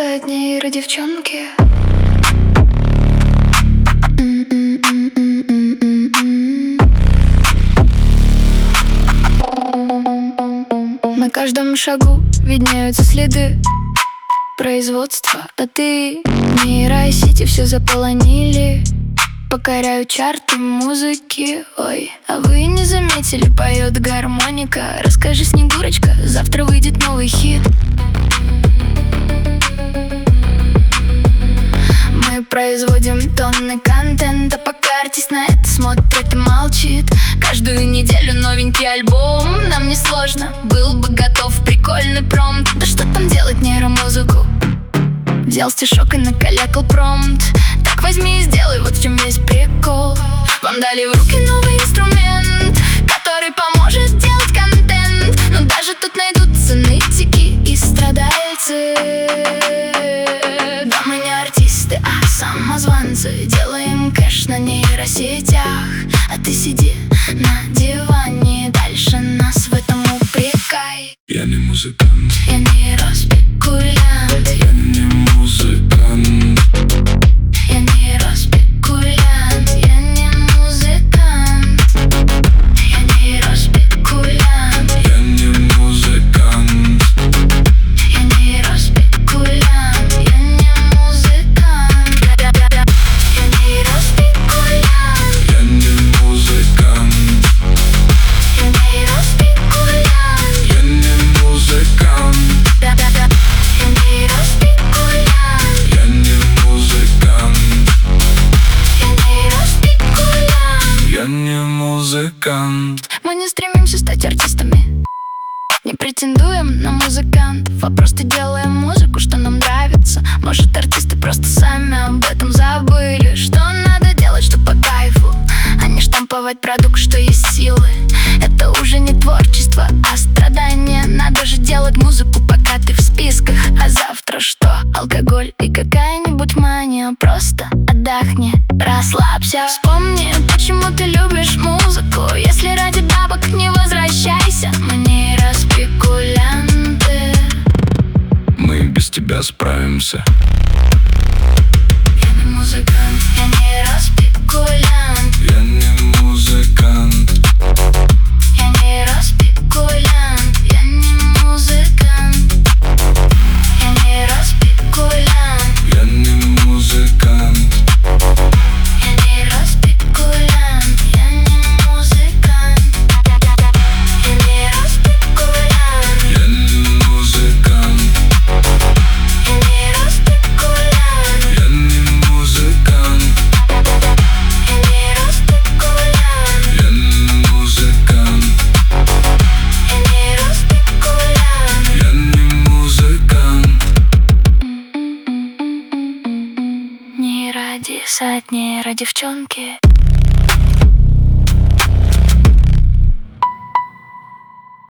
сотни ради девчонки. На каждом шагу виднеются следы производства, а ты нейросети все заполонили. Покоряю чарты музыки, ой. А вы не заметили, поет гармоника. Расскажи, Снегурочка, завтра выйдет новый хит. Мы производим тонны контента, пока артист на это смотрит и молчит. Каждую неделю новенький альбом, нам не сложно, был бы готов прикольный промпт. Да что там делать нейромузыку? Взял стишок и накалякал промпт. Так возьми и сделай, вот в чем весь прикол. Вам дали в руки новый инструмент, который поможет делать контент. Но даже тут найдутся нытики и страдальцы. Да мы не артисты, а самозванцы. Делаем кэш на нейросетях, а ты сиди на диване. Дальше нас в этом упрекай. Я не музыкант, я нейроспекулянт. я не музыкант, я нейроспекулянт. Я не музыкант, я нейроспекулянт. я не музыкант, Я нейроспекулянт. Я не музыкант. Я нейроспекулянт. я не музыкант, Я нейроспекулянт. я не музыкант, Я нейроспекулянт. я не музыкант, Я нейроспекулянт. я не музыкант. Мы не стремимся стать артистами, не претендуем на музыкантов, а просто делаем музыку, что нам нравится. Может, артисты просто сами об этом забыли, что надо делать, что по кайфу, а не штамповать продукт, что есть силы. Это уже не творчество, а страдание. Надо же делать музыку, пока ты в списках. А завтра что? Алкоголь и какая-нибудь мания. Просто отдохни, расслабься. Вспомни, почему ты любишь музыку. Если ради бабок, не возвращайся. Мы нейроспекулянты. Мы без тебя справимся. Я не музыкант, я нейроспекулянт. Я не музыкант, Я нейроспекулянт. Я не музыкант. Я нейроспекулянт. я не музыкант, Я нейроспекулянт. Я не музыкант. Я нейроспекулянт. я не музыкант, Я нейроспекулянт. я не музыкант, Я нейроспекулянт. я не музыкант, Я нейроспекулянт. я не музыкант. Не ради сотни, ради девчонки.